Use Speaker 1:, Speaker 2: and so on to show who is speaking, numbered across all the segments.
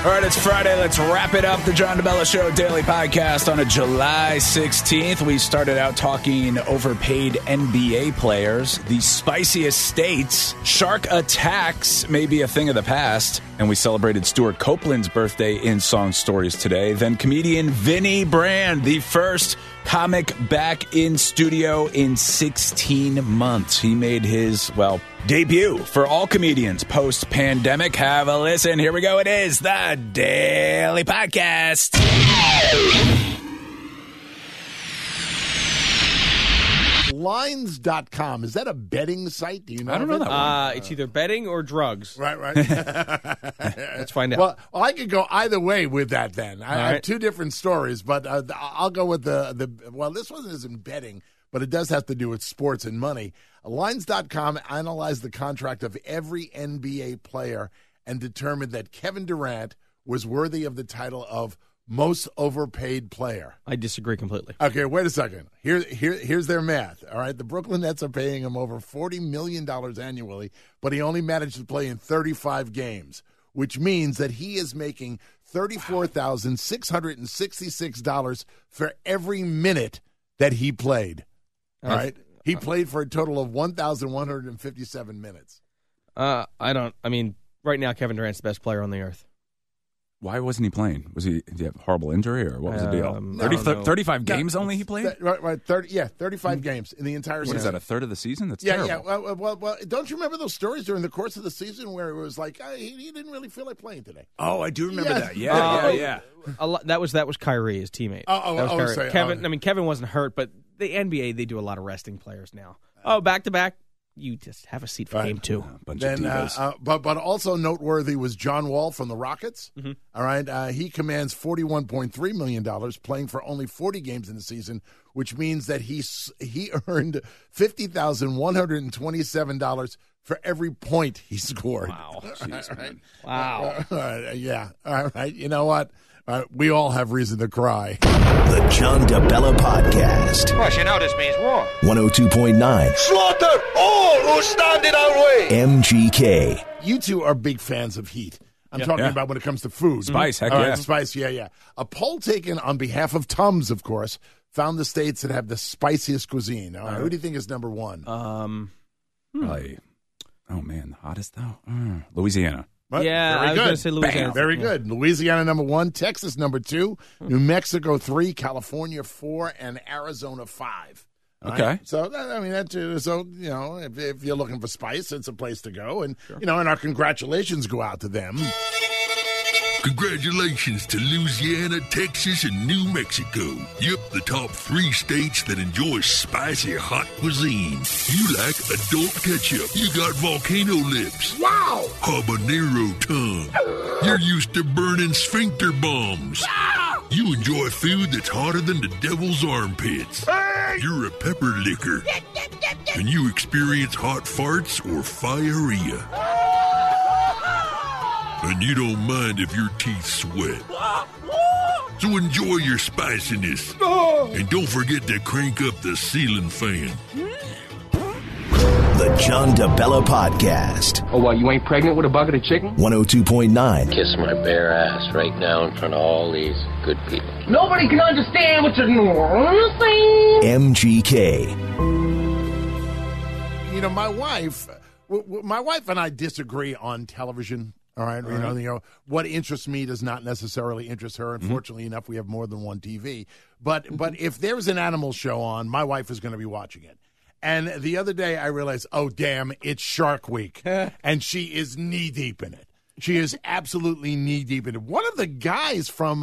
Speaker 1: All right, it's Friday. Let's wrap it up. The John DeBella Show daily podcast on a July 16th. We started out talking overpaid NBA players, the spiciest states, shark attacks may be a thing of the past, and we celebrated Stuart Copeland's birthday in Song Stories today. Then comedian Vinny Brand, the first comic back in studio in 16 months. He made his, debut for all comedians post-pandemic. Have a listen. Here we go. It is the Daily Podcast.
Speaker 2: Lines.com. Is that a betting site? Do you know?
Speaker 1: I don't know that one.
Speaker 3: It's either betting or drugs.
Speaker 2: Right.
Speaker 3: Let's find out.
Speaker 2: Well, I could go either way with that then. I have two different stories, but I'll go with this one isn't betting, but it does have to do with sports and money. Lines.com analyzed the contract of every NBA player and determined that Kevin Durant was worthy of the title of most overpaid player.
Speaker 3: I disagree completely.
Speaker 2: Okay, wait a second. Here's their math. All right, the Brooklyn Nets are paying him over $40 million annually, but he only managed to play in 35 games, which means that he is making $34,666 for every minute that he played. All right? He played for a total of 1,157 minutes.
Speaker 3: Right now Kevin Durant's the best player on the earth.
Speaker 1: Why wasn't he playing? Did he have a horrible injury, or what was the deal? 35 games only he played?
Speaker 2: Right, 35 games in the entire season.
Speaker 1: What is that, a third of the season? That's
Speaker 2: terrible.
Speaker 1: Yeah.
Speaker 2: Well, don't you remember those stories during the course of the season where it was like, he didn't really feel like playing today?
Speaker 1: Oh, I do remember that. Yeah.
Speaker 3: That was Kyrie, his teammate. Kevin wasn't hurt, but the NBA, they do a lot of resting players now. Back-to-back. You just have a seat for game two.
Speaker 1: Bunch of divas.
Speaker 2: But also noteworthy was John Wall from the Rockets.
Speaker 3: Mm-hmm.
Speaker 2: All right, he commands $41.3 million, playing for only 40 games in the season, which means that he earned $50,127 for every point he scored.
Speaker 3: Wow.
Speaker 1: Jeez, man.
Speaker 3: Wow.
Speaker 2: Yeah. All right. You know what? We all have reason to cry.
Speaker 4: The John DeBella Podcast.
Speaker 5: Well, you know this means war.
Speaker 4: 102.9.
Speaker 5: Slaughter all who stand in our way.
Speaker 4: MGK.
Speaker 2: You two are big fans of heat. I'm talking about when it comes to food.
Speaker 1: Spice, heck
Speaker 2: All
Speaker 1: yeah.
Speaker 2: right, spice, yeah. A poll taken on behalf of Tums, of course, found the states that have the spiciest cuisine. All right, who do you think is number one?
Speaker 1: Probably, the hottest, though? Louisiana.
Speaker 2: Right?
Speaker 3: Yeah,
Speaker 2: Very
Speaker 3: I was
Speaker 2: good.
Speaker 3: going to say Louisiana.
Speaker 2: Bam. Very good. Louisiana, number one. Texas, number two. New Mexico, 3. California, 4. And Arizona, 5.
Speaker 1: Okay.
Speaker 2: Right? So, if you're looking for spice, it's a place to go. And, and our congratulations go out to them.
Speaker 6: Congratulations to Louisiana, Texas, and New Mexico. Yep, the top 3 states that enjoy spicy hot cuisine. You like adult ketchup. You got volcano lips.
Speaker 2: Wow!
Speaker 6: Habanero tongue. You're used to burning sphincter bombs. You enjoy food that's hotter than the devil's armpits. You're a pepper licker. And you experience hot farts or diarrhea. And you don't mind if your teeth sweat. So enjoy your spiciness. And don't forget to crank up the ceiling fan.
Speaker 4: The John DeBella Podcast.
Speaker 5: Oh, what, you ain't pregnant with a bucket of chicken?
Speaker 4: 102.9.
Speaker 7: Kiss my bare ass right now in front of all these good people.
Speaker 5: Nobody can understand what you're saying.
Speaker 4: MGK.
Speaker 2: My wife and I disagree on television. All right. What interests me does not necessarily interest her. Unfortunately enough, we have more than one TV. But if there's an animal show on, my wife is going to be watching it. And the other day I realized, oh, damn, it's Shark Week. And she is knee-deep in it. She is absolutely knee-deep in it. One of the guys from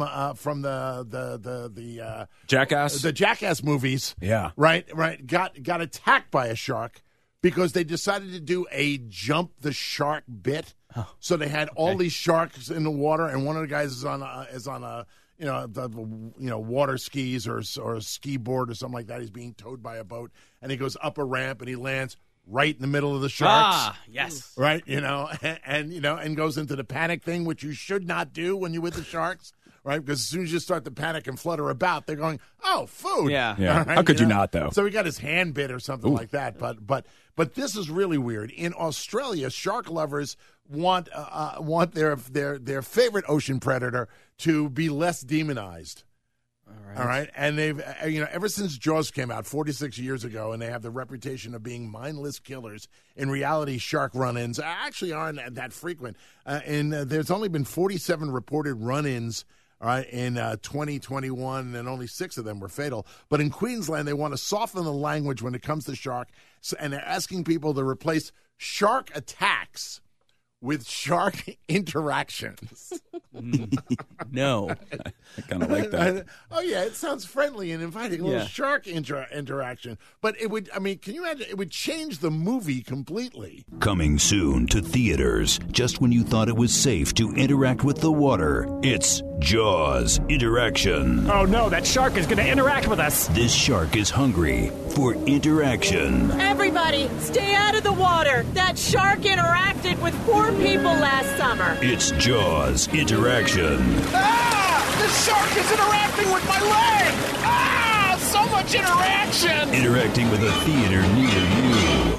Speaker 2: the
Speaker 1: Jackass?
Speaker 2: The Jackass movies, right, got attacked by a shark because they decided to do a jump the shark bit. So they had all these sharks in the water, and one of the guys is on a water skis or a ski board or something like that. He's being towed by a boat, and he goes up a ramp and he lands right in the middle of the sharks.
Speaker 3: Ah, yes.
Speaker 2: Right, and goes into the panic thing, which you should not do when you're with the sharks. right? Because as soon as you start to panic and flutter about, they're going, oh, food.
Speaker 1: Yeah.
Speaker 2: Right?
Speaker 1: How could you not, though?
Speaker 2: So he got his hand bit or something like that. But this is really weird. In Australia, shark lovers want their favorite ocean predator to be less demonized. All right. And they've, ever since Jaws came out 46 years ago, and they have the reputation of being mindless killers, in reality, shark run-ins actually aren't that frequent. And there's only been 47 reported run-ins in 2021, and only 6 of them were fatal. But in Queensland, they want to soften the language when it comes to shark, and they're asking people to replace shark attacks with shark interactions.
Speaker 3: No.
Speaker 1: I kind of like that.
Speaker 2: Oh, yeah, it sounds friendly and inviting. A little shark interaction. But it would, can you imagine? It would change the movie completely.
Speaker 4: Coming soon to theaters. Just when you thought it was safe to interact with the water, it's Jaws Interaction.
Speaker 8: Oh, no, that shark is going to interact with us.
Speaker 4: This shark is hungry for interaction.
Speaker 9: Everybody, stay out of the water. That shark interacted with 4 people last summer.
Speaker 4: It's Jaws Interaction.
Speaker 5: Ah! The shark is interacting with my leg! Ah! So much interaction!
Speaker 4: Interacting with a theater near you.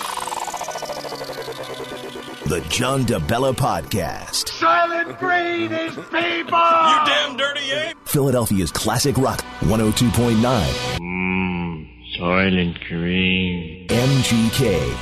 Speaker 4: The John DeBella Podcast.
Speaker 5: Silent Green is people!
Speaker 6: You damn dirty ape!
Speaker 4: Philadelphia's classic rock, 102.9.
Speaker 7: Silent Green.
Speaker 4: MGK.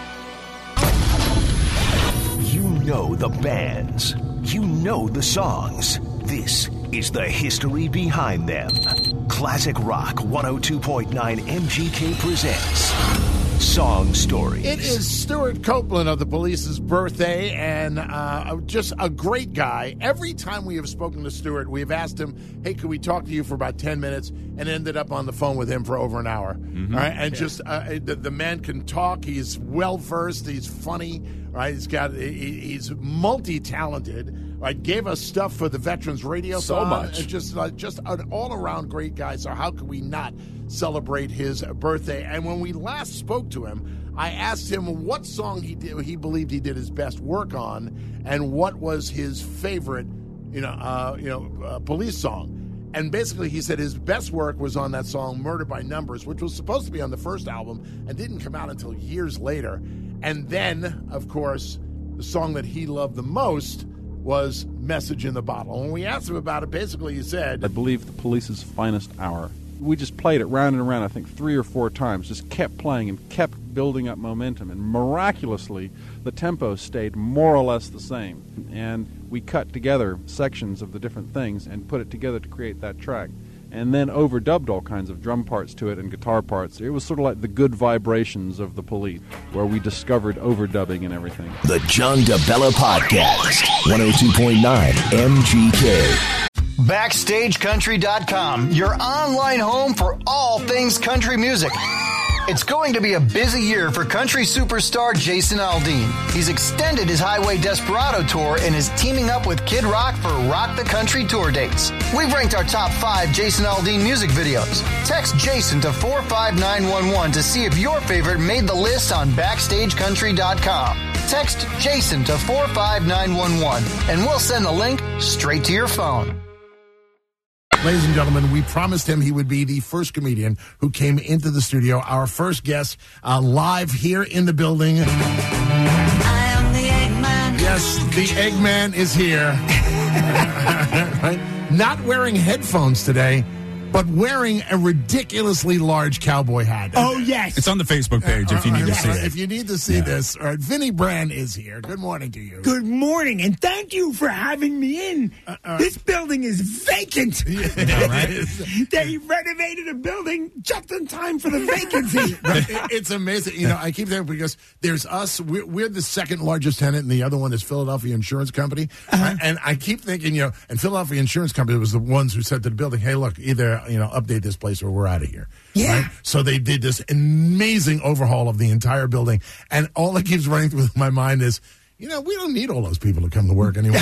Speaker 4: You know the bands. You know the songs. This is the history behind them. Classic Rock 102.9 MGK presents Song Stories.
Speaker 2: It is Stuart Copeland of the Police's birthday, and just a great guy. Every time we have spoken to Stuart, we have asked him, hey, could we talk to you for about 10 minutes, and ended up on the phone with him for over an hour. All right? And just the man can talk. He's well-versed. He's funny. Right? He's multi-talented. Right? Gave us stuff for the Veterans Radio.
Speaker 1: So much.
Speaker 2: Just an all-around great guy. So how could we not celebrate his birthday? And when we last spoke to him, I asked him what song he believed he did his best work on, and what was his favorite, Police song. And basically, he said his best work was on that song "Murder by Numbers," which was supposed to be on the first album and didn't come out until years later. And then, of course, the song that he loved the most was "Message in the Bottle." When we asked him about it, basically he said,
Speaker 10: I believe the Police's finest hour. We just played it round and around, I think 3 or 4 times, just kept playing and kept building up momentum. And miraculously, the tempo stayed more or less the same. And we cut together sections of the different things and put it together to create that track. And then overdubbed all kinds of drum parts to it and guitar parts. It was sort of like the good vibrations of the Police, where we discovered overdubbing and everything.
Speaker 4: The John DeBella Podcast, 102.9 MGK.
Speaker 11: BackstageCountry.com, your online home for all things country music. It's going to be a busy year for country superstar Jason Aldean. He's extended his Highway Desperado tour and is teaming up with Kid Rock for Rock the Country tour dates. We've ranked our top 5 Jason Aldean music videos. Text Jason to 45911 to see if your favorite made the list on BackstageCountry.com. Text Jason to 45911 and we'll send the link straight to your phone.
Speaker 2: Ladies and gentlemen, we promised him he would be the first comedian who came into the studio. Our first guest live here in the building. I am the Eggman. Yes, the Eggman is here. Right? Not wearing headphones today, but wearing a ridiculously large cowboy hat.
Speaker 12: Oh, yes.
Speaker 1: It's on the Facebook page if you need to see it.
Speaker 2: If you need to see this. All right, Vinny Brand is here. Good morning to you.
Speaker 12: Good morning, and thank you for having me in. This building is vacant.
Speaker 2: Right?
Speaker 12: They renovated a building just in time for the vacancy.
Speaker 2: It's amazing. I keep thinking because there's us. We're the second largest tenant, and the other one is Philadelphia Insurance Company. And I keep thinking, and Philadelphia Insurance Company was the ones who said to the building, hey, look, either update this place or we're out of here.
Speaker 12: Yeah.
Speaker 2: Right? So they did this amazing overhaul of the entire building. And all that keeps running through my mind is, we don't need all those people to come to work anymore.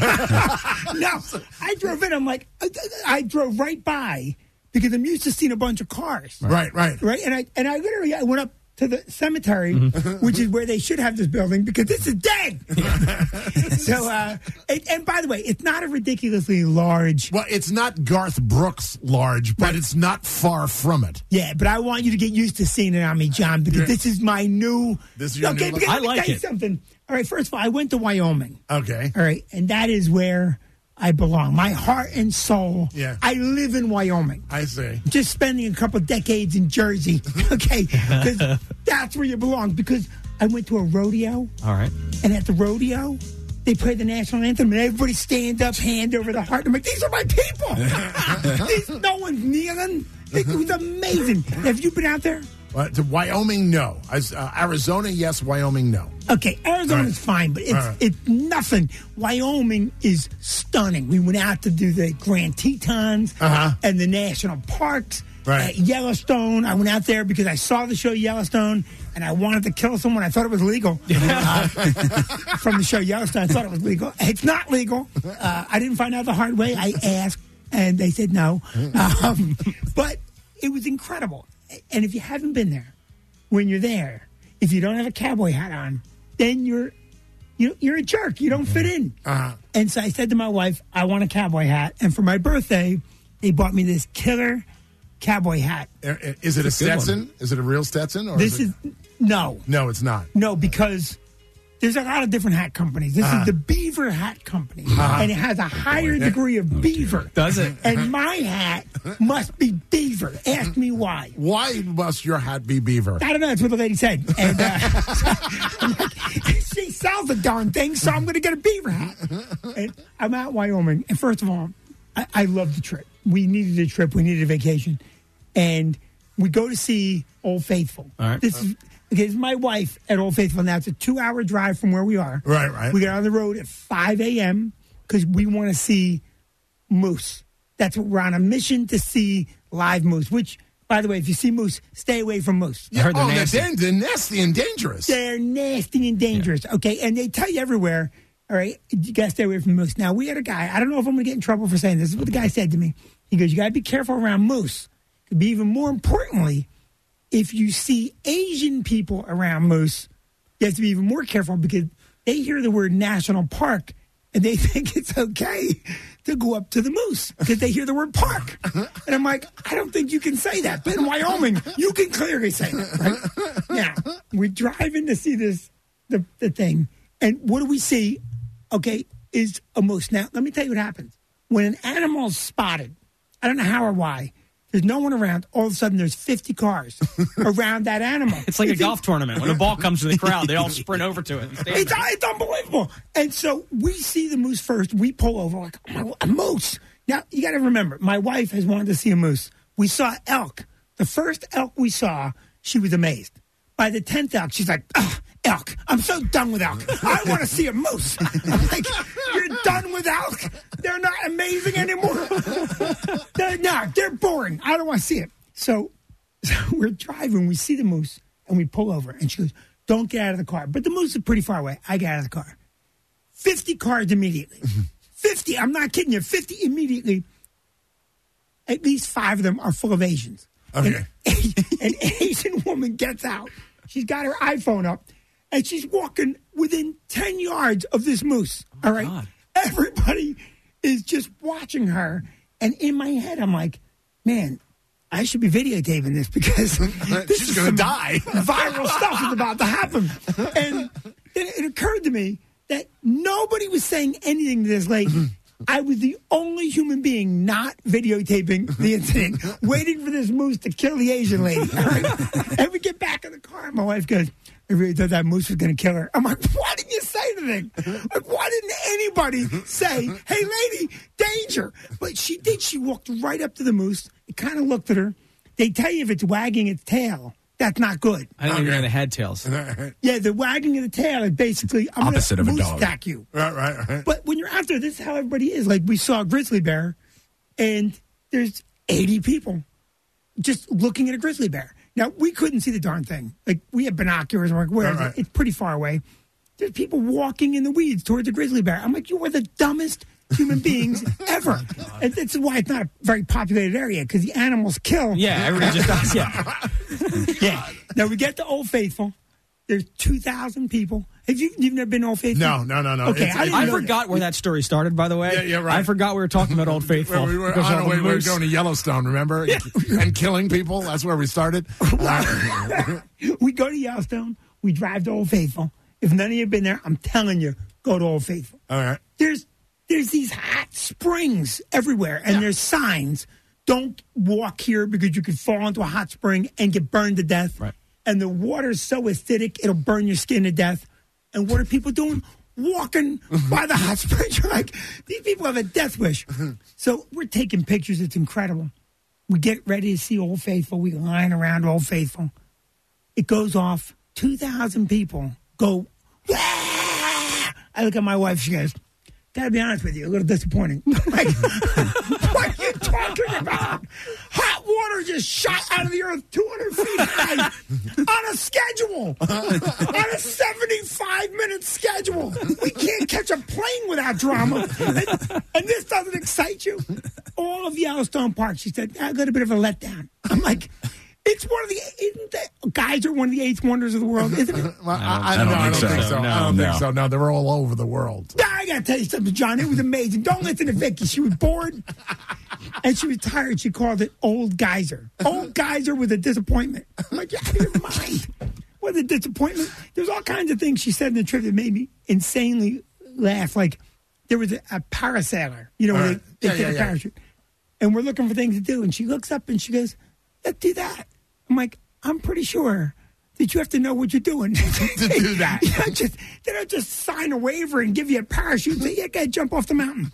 Speaker 12: No, I drove in. I'm like, I drove right by because I'm used to seeing a bunch of cars.
Speaker 2: Right.
Speaker 12: And I literally went up to the cemetery, which is where they should have this building, because this is dead. So, and by the way, it's not a ridiculously large.
Speaker 2: Well, it's not Garth Brooks large, but it's not far from it.
Speaker 12: Yeah, but I want you to get used to seeing it on me, John, because this is my new.
Speaker 2: This is your new look?
Speaker 12: I like it. Something. All right, first of all, I went to Wyoming.
Speaker 2: Okay.
Speaker 12: All right, and that is where I belong. My heart and soul.
Speaker 2: Yeah.
Speaker 12: I live in Wyoming.
Speaker 2: I see.
Speaker 12: Just spending a couple decades in Jersey, okay? Because that's where you belong. Because I went to a rodeo.
Speaker 3: All right.
Speaker 12: And at the rodeo, they play the national anthem, and everybody stands up, hand over the heart. I'm like, these are my people. No one's kneeling. It was amazing. Have you been out there?
Speaker 2: To Wyoming, no. Arizona, yes. Wyoming, no.
Speaker 12: Okay, Arizona's fine, but it's nothing. Wyoming is stunning. We went out to do the Grand Tetons and the national parks. At Yellowstone, I went out there because I saw the show Yellowstone, and I wanted to kill someone. I thought it was legal. From the show Yellowstone, I thought it was legal. It's not legal. I didn't find out the hard way. I asked, and they said no. But it was incredible. And if you haven't been there, when you're there, if you don't have a cowboy hat on, then you're a jerk. You don't fit in. And so I said to my wife, I want a cowboy hat. And for my birthday, they bought me this killer cowboy hat.
Speaker 2: Is it a Stetson? Is it a real Stetson? Or
Speaker 12: no.
Speaker 2: No, it's not.
Speaker 12: No, because there's a lot of different hat companies. This is the Beaver Hat Company, and it has a higher degree of beaver.
Speaker 3: Does it?
Speaker 12: And my hat must be beaver. Ask me why.
Speaker 2: Why must your hat be beaver?
Speaker 12: I don't know. That's what the lady said. And I'm like, she sells the darn thing, so I'm going to get a beaver hat. And I'm out in Wyoming. And first of all, I love the trip. We needed a trip. We needed a vacation. And we go to see Old Faithful.
Speaker 3: All right.
Speaker 12: This is my wife at Old Faithful. Now, it's a 2-hour drive from where we are.
Speaker 2: Right.
Speaker 12: We get on the road at 5 a.m. because we want to see moose. That's what we're on a mission to see live moose, which, by the way, if you see moose, stay away from moose.
Speaker 2: Yeah, they're nasty and dangerous.
Speaker 12: They're nasty and dangerous, okay? And they tell you everywhere, all right, you got to stay away from moose. Now, we had a guy, I don't know if I'm going to get in trouble for saying this. This is what the guy said to me. He goes, you got to be careful around moose. But even more importantly, if you see Asian people around moose, you have to be even more careful because they hear the word national park and they think it's okay to go up to the moose because they hear the word park. And I'm like, I don't think you can say that. But in Wyoming, you can clearly say that, right? Now, we're driving to see the thing. And what do we see, okay, is a moose. Now, let me tell you what happens. When an animal's spotted, I don't know how or why, there's no one around. All of a sudden, there's 50 cars around that animal.
Speaker 3: It's like a golf tournament. When a ball comes to the crowd, they all sprint over to it. And stand
Speaker 12: it's unbelievable. And so we see the moose first. We pull over like, oh, a moose. Now, you got to remember, my wife has wanted to see a moose. We saw elk. The first elk we saw, she was amazed. By the 10th elk, she's like, elk. I'm so done with elk. I want to see a moose. I'm like, you're done with elk? They're not amazing anymore. They're boring. I don't want to see it. So we're driving. We see the moose, and we pull over. And she goes, don't get out of the car. But the moose is pretty far away. I get out of the car. 50 cars immediately. 50. I'm not kidding you. 50 immediately. At least 5 of them are full of Asians.
Speaker 2: Okay.
Speaker 12: An Asian woman gets out. She's got her iPhone up, and she's walking within 10 yards of this moose. All right?
Speaker 3: God.
Speaker 12: Everybody is just watching her. And in my head, I'm like, man, I should be videotaping this because
Speaker 2: she's going to die.
Speaker 12: Viral stuff is about to happen. And then it occurred to me that nobody was saying anything to this lady. I was the only human being not videotaping the incident, waiting for this moose to kill the Asian lady. Right? And we get back in the car, and my wife goes, I really thought that moose was going to kill her. I'm like, why didn't you say anything? Like, why didn't anybody say, hey, lady, danger? But she did. She walked right up to the moose. It kind of looked at her. They tell you if it's wagging its tail, that's not good.
Speaker 3: I don't even know the head tails.
Speaker 12: Yeah, the wagging of the tail is basically
Speaker 1: opposite of a
Speaker 12: moose
Speaker 1: dog.
Speaker 12: Attack you.
Speaker 2: Right.
Speaker 12: But when you're out there, this is how everybody is. Like, we saw a grizzly bear, and there's 80 people just looking at a grizzly bear. Now, we couldn't see the darn thing. Like, we had binoculars. We're like, where is it? It's pretty far away. There's people walking in the weeds towards a grizzly bear. I'm like, you are the dumbest human beings ever. And that's why it's not a very populated area, because the animals kill.
Speaker 3: Yeah, everybody just does. Yeah.
Speaker 12: Yeah. Now we get to Old Faithful. There's 2,000 people. You've never been to Old Faithful?
Speaker 2: No.
Speaker 12: Okay,
Speaker 3: I forgot where that story started, by the way.
Speaker 2: Yeah, right.
Speaker 3: I forgot we were talking about Old Faithful.
Speaker 2: we were going to Yellowstone, remember? Yeah. And killing people. That's where we started.
Speaker 12: We go to Yellowstone. We drive to Old Faithful. If none of you have been there, I'm telling you, go to Old Faithful.
Speaker 2: All right.
Speaker 12: There's these hot springs everywhere, and there's signs. Don't walk here because you could fall into a hot spring and get burned to death.
Speaker 3: Right.
Speaker 12: And the water's so acidic, it'll burn your skin to death. And what are people doing? Walking by the hot springs. You're like, these people have a death wish. So we're taking pictures. It's incredible. We get ready to see Old Faithful. We line around Old Faithful. It goes off. 2,000 people go, Wah! I look at my wife. She goes, gotta be honest with you, a little disappointing. Like, what are you talking about? Hot water just shot out of the earth 200 feet high on a schedule. On a 75-minute schedule. We can't catch a plane without drama. And this doesn't excite you? All of Yellowstone Park, she said, I got a bit of a letdown. I'm like, it's isn't the Geyser one of the 8 wonders of the world, isn't it?
Speaker 2: Well, I don't think so. I don't think so. No, they're all over the world.
Speaker 12: I got to tell you something, John. It was amazing. Don't listen to Vicky. She was bored, and she was tired. She called it Old Geyser. Old Geyser was a disappointment. I'm like, you're out of your mind. What a disappointment. There's all kinds of things she said in the trip that made me insanely laugh. Like, there was a parasailer, where they get a parachute. And we're looking for things to do. And she looks up and she goes, let's do that. I'm like, I'm pretty sure that you have to know what you're doing
Speaker 2: to do that.
Speaker 12: They don't just sign a waiver and give you a parachute and say, yeah, go jump off the mountain.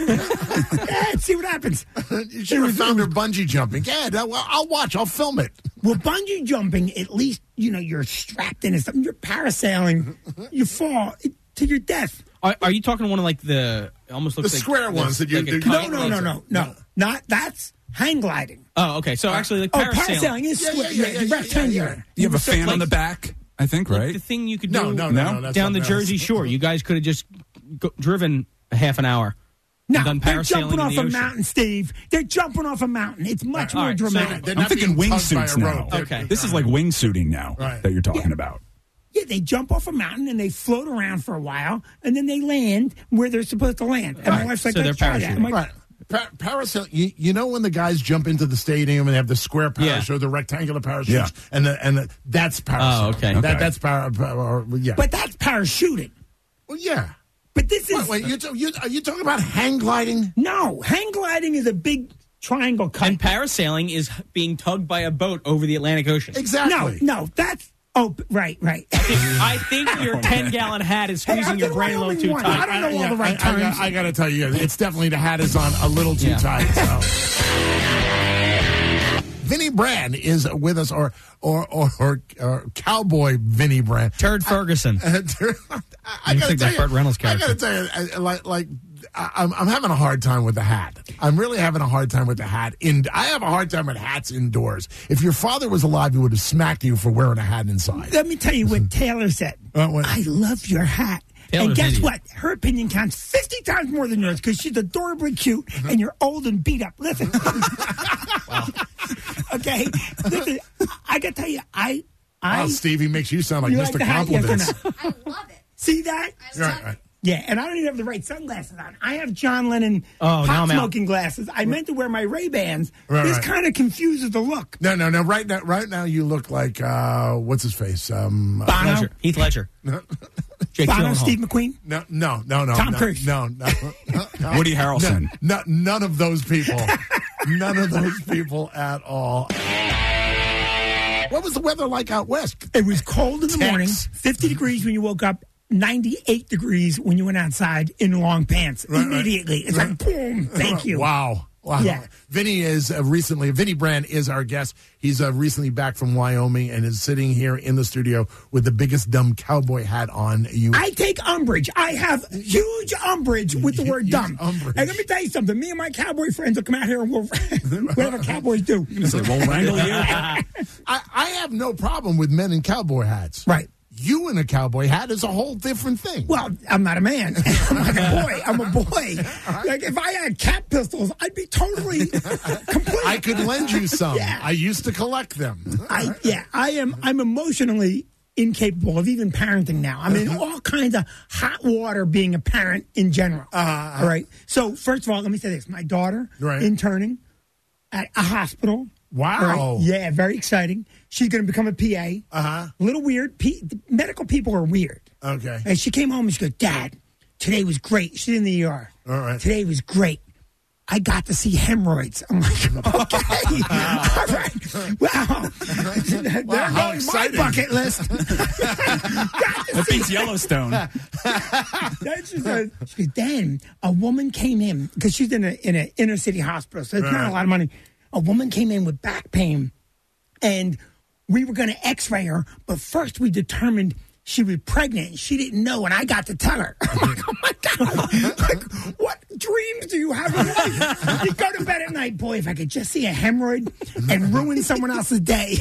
Speaker 12: Yeah, see what happens.
Speaker 2: You should have found her bungee jumping. Yeah, I'll watch. I'll film it.
Speaker 12: Well, bungee jumping, at least, you're strapped into something. You're parasailing. You fall to your death.
Speaker 3: Are you talking one of like the almost looks
Speaker 2: the
Speaker 3: like
Speaker 2: square ones that you do?
Speaker 12: No. Not that's hang gliding.
Speaker 3: Oh, okay. So actually, like parasailing
Speaker 12: is rectangular.
Speaker 1: You have a fan on the back, I think, right?
Speaker 3: The thing you could do
Speaker 2: no,
Speaker 3: down the Jersey Shore. You guys could have just driven a half an hour.
Speaker 12: No,
Speaker 3: done
Speaker 12: they're
Speaker 3: parasailing
Speaker 12: jumping off
Speaker 3: in the
Speaker 12: a
Speaker 3: ocean.
Speaker 12: mountain, Steve. They're jumping off a mountain. It's much more dramatic.
Speaker 1: So I'm thinking wingsuits now.
Speaker 3: Okay.
Speaker 1: This is like wingsuiting now that you're talking about.
Speaker 12: Yeah, they jump off a mountain and they float around for a while, and then they land where they're supposed to land. And my wife's like,
Speaker 3: so
Speaker 12: let's try that. I'm like,
Speaker 2: parasailing. You know when the guys jump into the stadium and they have the square parachute, the rectangular parachutes, and that's parasailing.
Speaker 3: Oh, okay.
Speaker 2: That's
Speaker 12: But that's parachuting.
Speaker 2: Well, yeah.
Speaker 12: But this is.
Speaker 2: Wait, are you talking about hang gliding?
Speaker 12: No, hang gliding is a big triangle cut.
Speaker 3: And parasailing is being tugged by a boat over the Atlantic Ocean.
Speaker 2: Exactly.
Speaker 12: No, that's. Oh, right.
Speaker 3: I think your 10-gallon hat is squeezing your brain a little too tight.
Speaker 12: I don't know all the right terms.
Speaker 2: I got to tell you, it's definitely the hat is on a little too tight. So. Vinny Brand is with us, or Cowboy Vinny Brand.
Speaker 3: Turd Ferguson.
Speaker 2: I got to tell you,
Speaker 3: Burt Reynolds character.
Speaker 2: I got to tell you, I'm having a hard time with the hat. I'm really having a hard time with the hat. I have a hard time with hats indoors. If your father was alive, he would have smacked you for wearing a hat inside.
Speaker 12: Let me tell you what Taylor said. I love your hat.
Speaker 3: Taylor's
Speaker 12: and guess what? Her opinion counts 50 times more than yours because she's adorably cute and you're old and beat up. Listen.
Speaker 3: Wow.
Speaker 12: Okay? Listen, I got to tell you,
Speaker 2: wow, Stevie makes you sound like Mr. Compliments.
Speaker 13: I love it.
Speaker 12: See that?
Speaker 2: Right.
Speaker 12: Yeah, and I don't even have the right sunglasses on. I have John Lennon pot smoking glasses. I meant to wear my Ray-Bans. This kind of confuses the look.
Speaker 2: No. Right now you look like what's his face?
Speaker 12: Bono,
Speaker 3: Heath Ledger, Jake
Speaker 12: Bono,
Speaker 3: Gyllenhaal.
Speaker 12: Steve McQueen.
Speaker 2: No.
Speaker 12: Tom Cruise.
Speaker 2: No.
Speaker 1: Woody Harrelson.
Speaker 2: None of those people. None of those people at all. What was the weather like out west?
Speaker 12: It was cold in the morning, 50 degrees when you woke up. 98 degrees when you went outside in long pants. Immediately. It's like, boom, thank you.
Speaker 2: Wow.
Speaker 12: Yeah.
Speaker 2: Vinny Brand is our guest. He's recently back from Wyoming and is sitting here in the studio with the biggest dumb cowboy hat on.
Speaker 12: I take umbrage. I have huge umbrage with the word dumb.
Speaker 2: Umbrage.
Speaker 12: And let me tell you something. Me and my cowboy friends will come out here and we'll whatever cowboys do.
Speaker 1: We'll wrangle you.
Speaker 2: I have no problem with men in cowboy hats.
Speaker 12: Right.
Speaker 2: you in a cowboy hat is a whole different thing.
Speaker 12: Well, I'm not a man. I'm like a boy. I'm a boy. Right. Like, if I had cat pistols, I'd be totally complete.
Speaker 2: I could lend you some. Yeah. I used to collect them.
Speaker 12: I'm emotionally incapable of even parenting now. I'm in all kinds of hot water being a parent in general. All right. So, first of all, let me say this. My daughter, interning at a hospital.
Speaker 2: Wow.
Speaker 12: Right? Yeah, very exciting. She's going to become a PA. A little weird. Medical people are weird.
Speaker 2: Okay.
Speaker 12: And she came home and she goes, Dad, today was great. She's in the ER.
Speaker 2: All right.
Speaker 12: Today was great. I got to see hemorrhoids. I'm like, okay. All right. Wow. There goes my bucket list.
Speaker 1: That beats Yellowstone.
Speaker 12: She goes, then a woman came in, because she's in an inner city hospital, so it's not a lot of money. A woman came in with back pain, and we were going to x-ray her, but first we determined she was pregnant. She didn't know, and I got to tell her. I'm like, oh, my God. Like, what dreams do you have in life? You go to bed at night, boy, if I could just see a hemorrhoid and ruin someone else's day.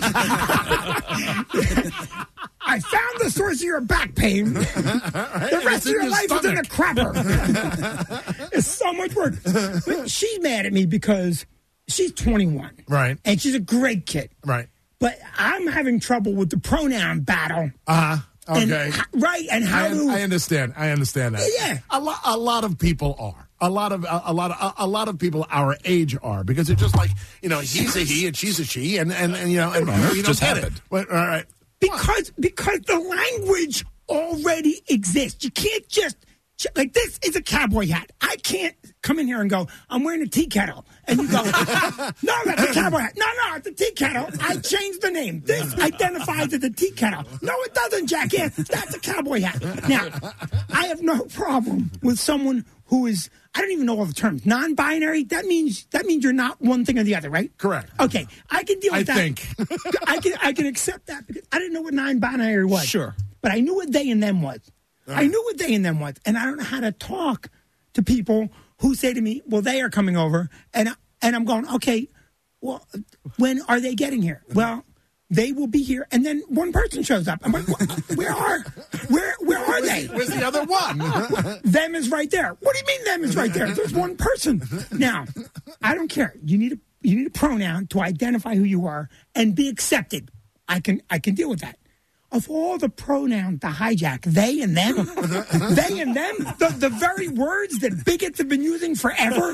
Speaker 12: I found the source of your back pain. The rest of your life is in a crapper. It's so much work. But she's mad at me because she's 21.
Speaker 2: Right.
Speaker 12: And she's a great kid.
Speaker 2: Right.
Speaker 12: But I'm having trouble with the pronoun battle.
Speaker 2: Okay.
Speaker 12: And how
Speaker 2: I understand. I understand that.
Speaker 12: Yeah.
Speaker 2: A lot of people are. A lot of people our age are, because it's just like, he's a he and she's a she, and you don't
Speaker 1: just
Speaker 2: get
Speaker 1: happened.
Speaker 2: it. But, all right.
Speaker 12: Because the language already exists. You can't just like, this is a cowboy hat. I can't come in here and go, I'm wearing a tea kettle. And you go, no, that's a cowboy hat. No, it's a tea kettle. I changed the name. This identifies as a tea kettle. No, it doesn't, jackass. That's a cowboy hat. Now, I have no problem with someone who is, I don't even know all the terms. Non-binary, that means you're not one thing or the other, right?
Speaker 2: Correct.
Speaker 12: Okay, I can deal with that.
Speaker 2: I think.
Speaker 12: I can accept that, because I didn't know what non-binary was.
Speaker 1: Sure.
Speaker 12: But I knew what they and them was. I knew what they and them was, and I don't know how to talk to people who say to me, well, they are coming over, and I'm going, okay, well, when are they getting here? Well, they will be here, and then one person shows up. I'm like, where are they?
Speaker 2: Where's the other one?
Speaker 12: Them is right there. What do you mean them is right there? There's one person. Now, I don't care. You need a pronoun to identify who you are and be accepted. I can deal with that. Of all the pronouns to hijack, they and them, the very words that bigots have been using forever,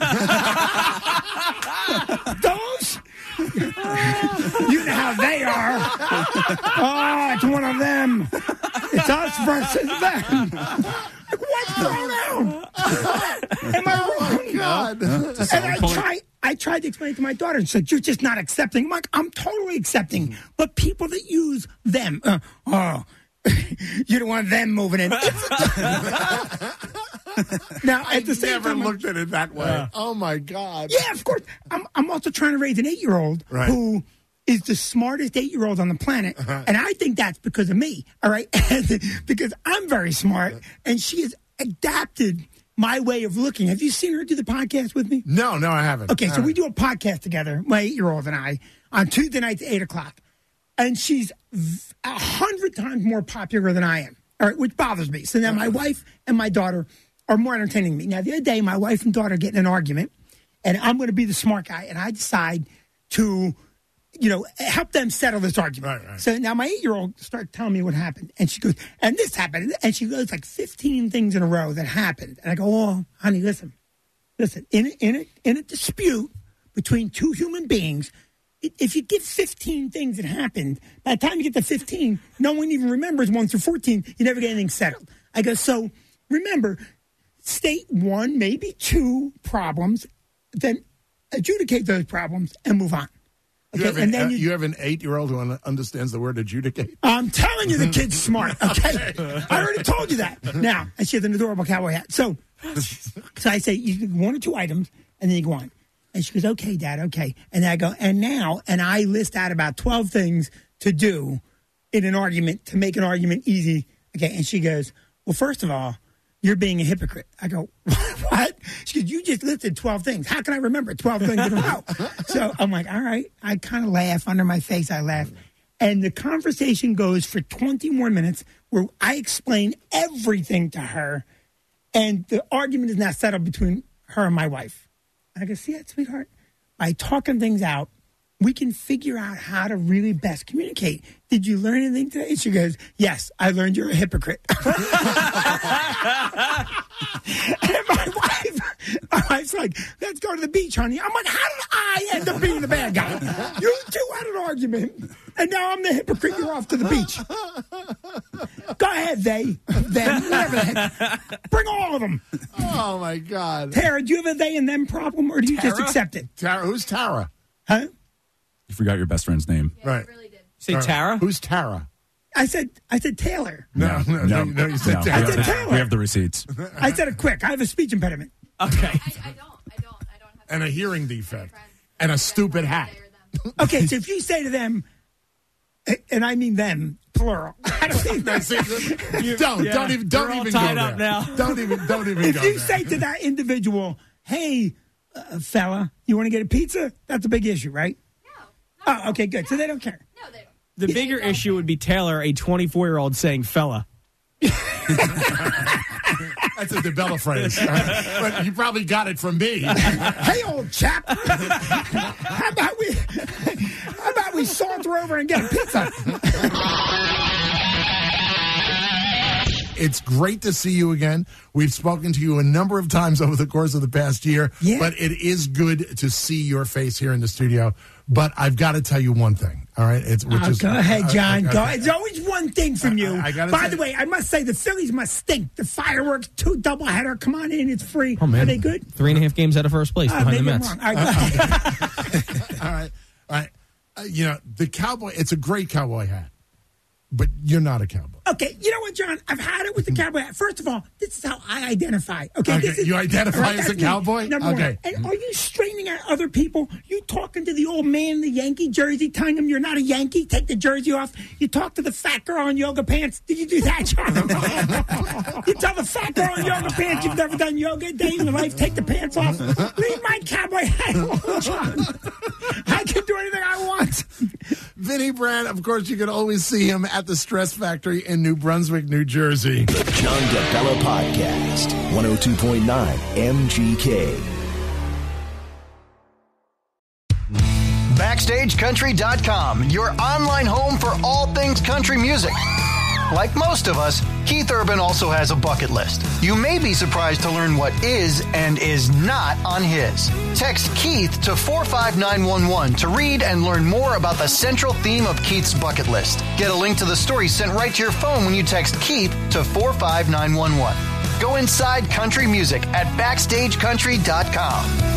Speaker 12: those, you know how they are. Oh, it's one of them. It's us versus them. Like, what pronoun? Am I wrong?
Speaker 2: Oh, God.
Speaker 12: And I tried to explain it to my daughter and said, you're just not accepting. I'm like, I'm totally accepting. But people that use them, you don't want them moving in. Now, at the same time,
Speaker 2: never looked at it that way. Oh, my God.
Speaker 12: Yeah, of course. I'm also trying to raise an 8-year-old who is the smartest 8-year-old on the planet. And I think that's because of me, all right? Because I'm very smart, and she has adapted my way of looking. Have you seen her do the podcast with me?
Speaker 2: No, I haven't.
Speaker 12: Okay, so we do a podcast together, my 8-year-old and I, on Tuesday nights at 8 o'clock. And she's 100 times more popular than I am, all right, which bothers me. So now my wife and my daughter are more entertaining me. Now, the other day, my wife and daughter get in an argument, and I'm going to be the smart guy, and I decide to, help them settle this argument.
Speaker 2: Right.
Speaker 12: So now my 8-year-old starts telling me what happened. And she goes, and this happened. And she goes like 15 things in a row that happened. And I go, oh, honey, listen. In a dispute between two human beings, if you give 15 things that happened, by the time you get to 15, no one even remembers 1 through 14. You never get anything settled. I go, so remember, state 1, maybe 2 problems, then adjudicate those problems and move on. Okay,
Speaker 2: you have an 8-year-old who understands the word adjudicate?
Speaker 12: I'm telling you, the kid's smart, okay? I already told you that. Now, and she has an adorable cowboy hat. So I say, you do 1 or 2 items, and then you go on. And she goes, okay, Dad, okay. And I go, and I list out about 12 things to do in an argument to make an argument easy. Okay, and she goes, well, first of all, you're being a hypocrite. I go, what? She goes, you just listed 12 things. How can I remember 12 things in a row? So I'm like, all right. I kind of laugh under my face. I laugh. And the conversation goes for 20 more minutes where I explain everything to her. And the argument is now settled between her and my wife. I go, see that, sweetheart? By talking things out, we can figure out how to really best communicate. Did you learn anything today? She goes, yes, I learned you're a hypocrite. And my wife's like, let's go to the beach, honey. I'm like, how did I end up being the bad guy? You two had an argument, and now I'm the hypocrite. You're off to the beach. Go ahead, them, whatever the heck. Bring all of them.
Speaker 2: Oh, my God.
Speaker 12: Tara, do you have a they and them problem, or do you just accept it?
Speaker 2: Tara, who's Tara?
Speaker 12: Huh?
Speaker 1: You forgot your best friend's name.
Speaker 2: Yeah, right.
Speaker 3: Really did. Say Tara?
Speaker 2: Who's Tara?
Speaker 12: I said Taylor.
Speaker 2: No, you said Tara.
Speaker 12: I said Taylor.
Speaker 1: We have the receipts.
Speaker 12: I said it quick. I have a speech impediment.
Speaker 3: Okay.
Speaker 9: I don't have
Speaker 2: and a hearing defect. And a stupid hat.
Speaker 12: Okay, so if you say to them, and I mean them, plural. I don't think
Speaker 2: don't even go there.
Speaker 3: Now.
Speaker 2: Don't even go there.
Speaker 12: If you say to that individual, hey, fella, you want to get a pizza? That's a big issue, right? No. Oh, okay, good. So they don't care.
Speaker 9: No, they don't.
Speaker 3: The bigger issue would be Taylor, a 24-year-old, saying fella.
Speaker 2: That's a DeBella phrase. But you probably got it from me.
Speaker 12: Hey, old chap. How about we saunter over and get a pizza?
Speaker 2: It's great to see you again. We've spoken to you a number of times over the course of the past year, but it is good to see your face here in the studio. But I've got to tell you one thing, all right?
Speaker 12: Go ahead, John. Go. It's always one thing from you. By the way, I must say, the Phillies must stink. The fireworks, 2 doubleheader. Come on in. It's free.
Speaker 3: Oh, man.
Speaker 12: Are they good?
Speaker 3: 3.5 games out of first place behind the Mets.
Speaker 12: All right, go ahead.
Speaker 2: All right. The cowboy, it's a great cowboy hat. But you're not a cowboy.
Speaker 12: Okay, you know what, John? I've had it with the cowboy hat. First of all, this is how I identify. Okay,
Speaker 2: you identify as a cowboy?
Speaker 12: Number one. And are you straightening at other people? You talking to the old man in the Yankee jersey, telling him you're not a Yankee? Take the jersey off. You talk to the fat girl in yoga pants. Did you do that, John? You tell the fat girl in yoga pants you've never done yoga a day in your life. Take the pants off. Leave my cowboy hat alone, John. I can do anything I want.
Speaker 2: Vinny Brand, of course, you can always see him at the Stress Factory in New Brunswick, New Jersey.
Speaker 4: The John DeBella Podcast, 102.9 MGK.
Speaker 11: BackstageCountry.com, your online home for all things country music. Like most of us, Keith Urban also has a bucket list. You may be surprised to learn what is and is not on his. Text Keith to 45911 to read and learn more about the central theme of Keith's bucket list. Get a link to the story sent right to your phone when you text Keith to 45911. Go inside country music at BackstageCountry.com.